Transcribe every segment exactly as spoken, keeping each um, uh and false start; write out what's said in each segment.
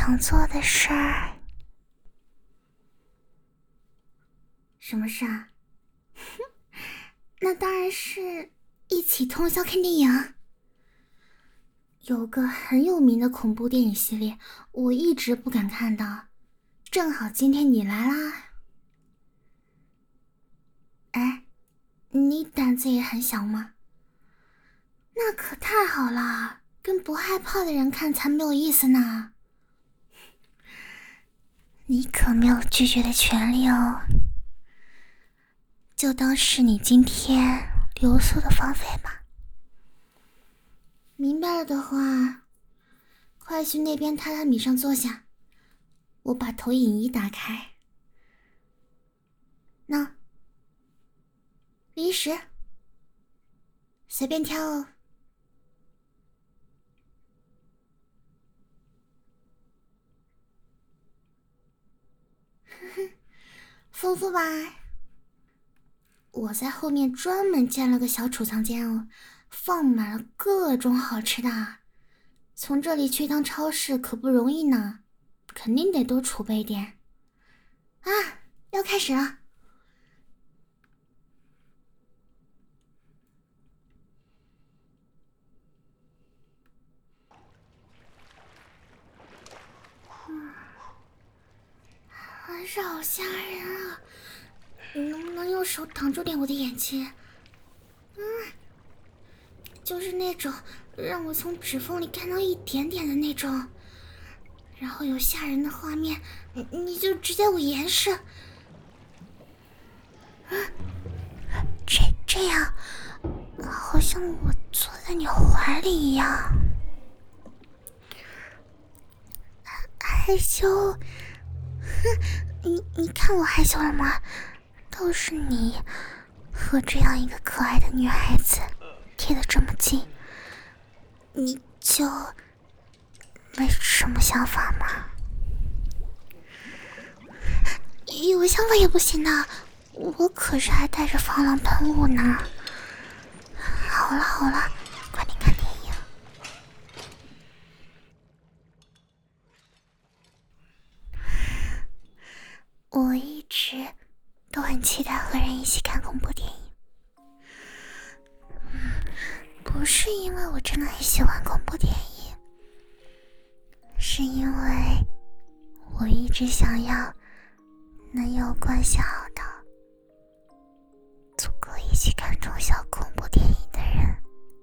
想做的事儿。 什么事啊？那当然是一起通宵看电影。有个很有名的恐怖电影系列，我一直不敢看的，正好今天你来啦。哎，你胆子也很小吗？那可太好了，跟不害怕的人看才没有意思呢。 你可没有拒绝的权利哦，就当是你今天留宿的房费吧。 明白了的话，快去那边榻榻米上坐下，我把投影仪打开。那离时随便挑哦。丰富吧？我在后面专门建了个小储藏间哦，放满了各种好吃的。从这里去一趟超市可不容易呢，肯定得多储备点。啊，要开始了。嗯，还是好吓人啊！你能不能用手挡住点我的眼睛？嗯，就是那种让我从指缝里看到一点点的那种，然后有吓人的画面，你你就直接我延视。啊， 这这样，好像我坐在你怀里一样。害羞？哼，你你看我害羞了吗？都是你和这样一个可爱的女孩子贴得这么近，你就没什么想法吗？有想法也不行的，我可是还带着防狼喷雾呢。好了好了，快点看电影。我一直都很期待和人一起看恐怖电影。嗯，不是因为我真的很喜欢恐怖电影，是因为我一直想要能有关系好的足够一起看中小恐怖电影的人。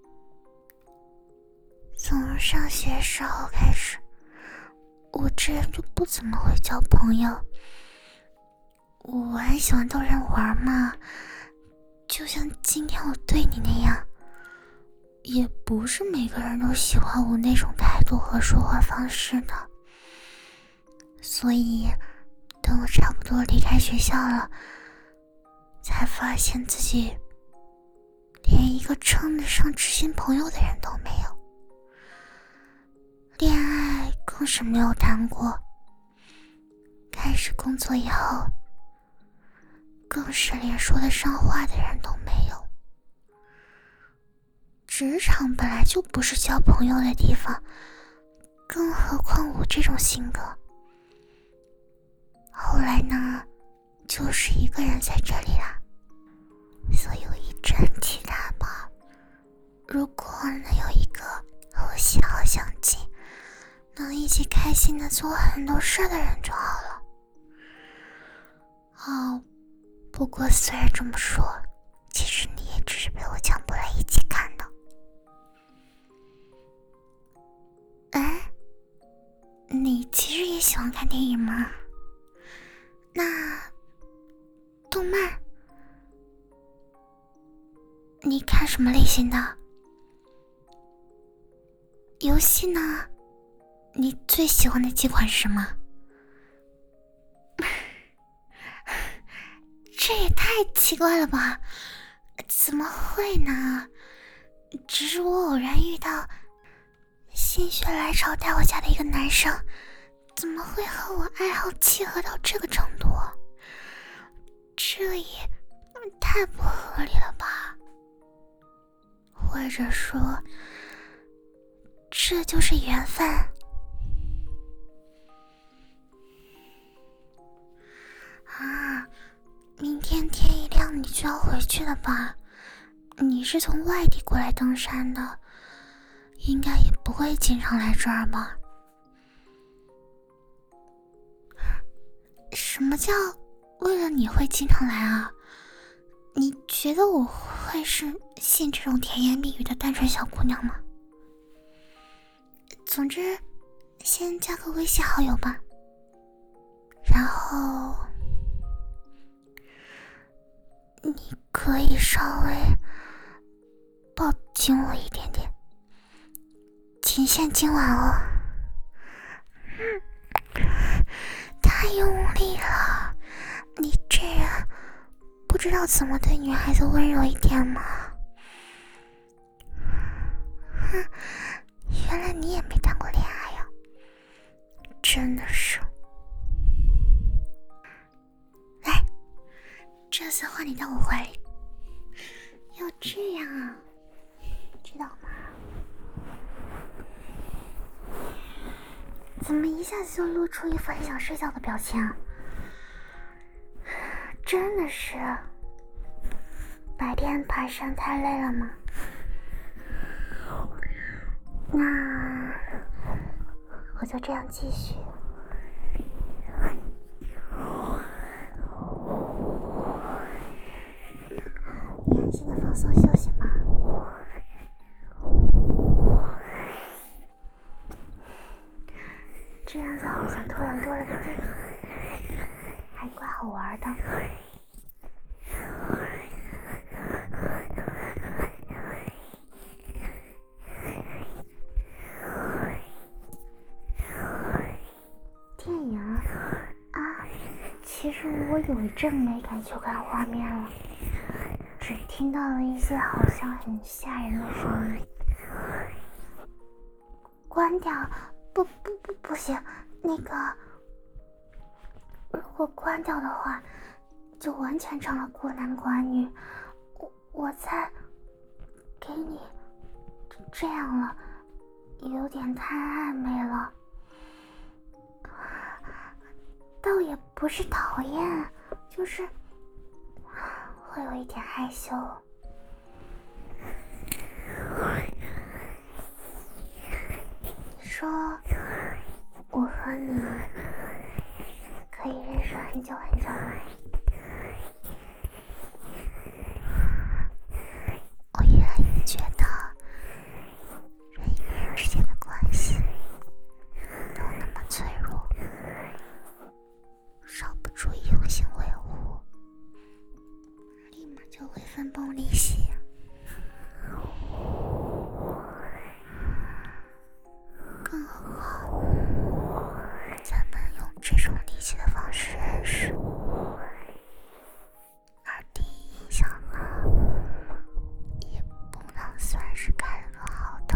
从上学时候开始，我这人就不怎么会交朋友。我很喜欢逗人玩嘛，就像今天我对你那样。也不是每个人都喜欢我那种态度和说话方式的，所以等我差不多离开学校了，才发现自己连一个称得上知心朋友的人都没有，恋爱更是没有谈过，开始工作以后更是连说得上话的人都没有。职场本来就不是交朋友的地方，更何况我这种性格。后来呢，就是一个人在这里啦，所以我一直很期待吧，如果能有一个和我喜好相近，能一起开心的做很多事的人就好了。哦，不过虽然这么说，其实你也只是被我强迫来一起看的。哎，你其实也喜欢看电影吗？那动漫你看什么类型的？游戏呢？你最喜欢的几款是什么？这也太奇怪了吧，怎么会呢？只是我偶然遇到心血来潮带我家的一个男生，怎么会和我爱好契合到这个程度？这也太不合理了吧？或者说，这就是缘分？ 需要回去了吧？你是从外地过来登山的，应该也不会经常来这儿吧？什么叫为了你会经常来啊？你觉得我会是信这种甜言蜜语的单纯小姑娘吗？总之，先加个微信好友吧，然后你可以稍微抱紧我一点点，仅限今晚哦。嗯，太用力了，你这人不知道怎么对女孩子温柔一点吗？哼，原来你也没谈过恋爱呀，真的是。来，这次换你到我怀里。要这样啊，知道吗？怎么一下子就露出一副很想睡觉的表情啊？真的是，白天爬山太累了吗？那我就这样继续。你安心的放松休息吧。这样子好像突然多了个弟弟，还怪好玩的。电影啊，其实我有一阵没敢去看画面了，只听到了一些好像很吓人的声音。关掉，不不不不行，那个，如果关掉的话，就完全成了孤男寡女。我我才给你这样了，有点太暧昧了。倒也不是讨厌，就是会有一点害羞。你说我和你可以认识很久很久吗？我越来越觉得人与人之间的关系都那么脆弱，稍不注意用心维护，立马就会分崩离析。更何况咱们用这种离奇的方式认识，而第一印象呢，也不能算是开了个好头。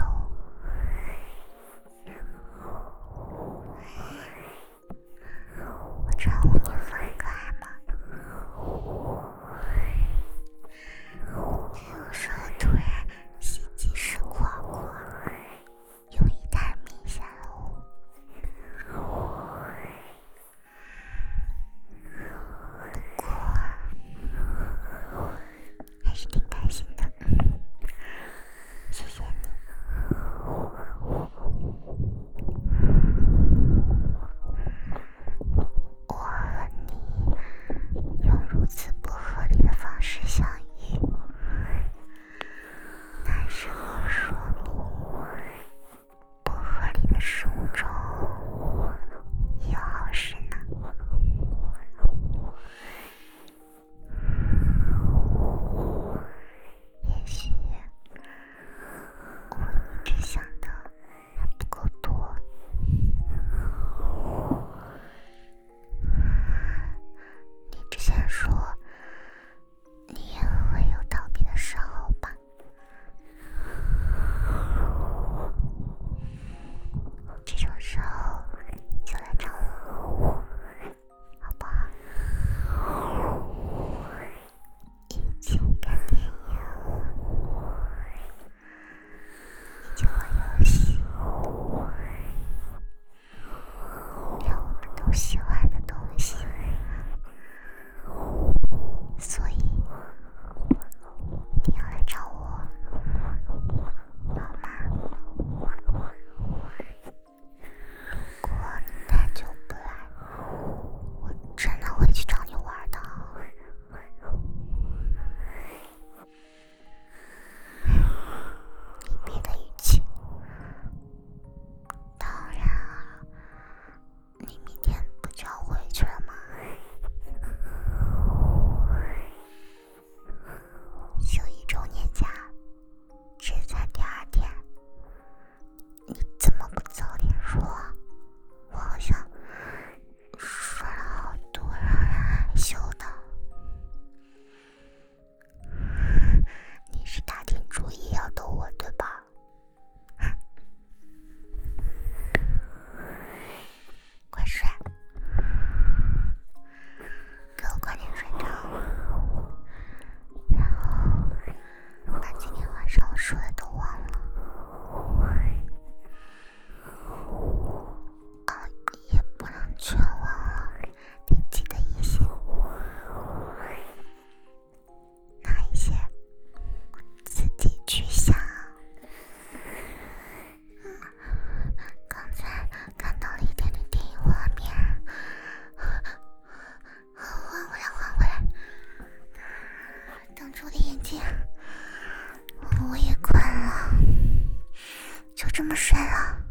我常为你分开吗？有时候突然心急时跨过，用意太明显了。不过还是挺开心的，谢谢你。我和你用如此不合理的方式相遇，但是我说明不合理的事物中有好事呢。也许我一直想的还不够多。你之前说你也会有逃避的时候吧？ 要不早点说？我好像说了好多让人害羞的。你是打定主意要逗我对吧？快睡，给我快点睡着，然后把今天晚上我说的都忘了。啊，也不能全忘了，得记得一些。哪一些？自己去想。刚才看到了一点点电影画面，换回来，换回来。挡住我的眼睛，我也困了，就这么睡了。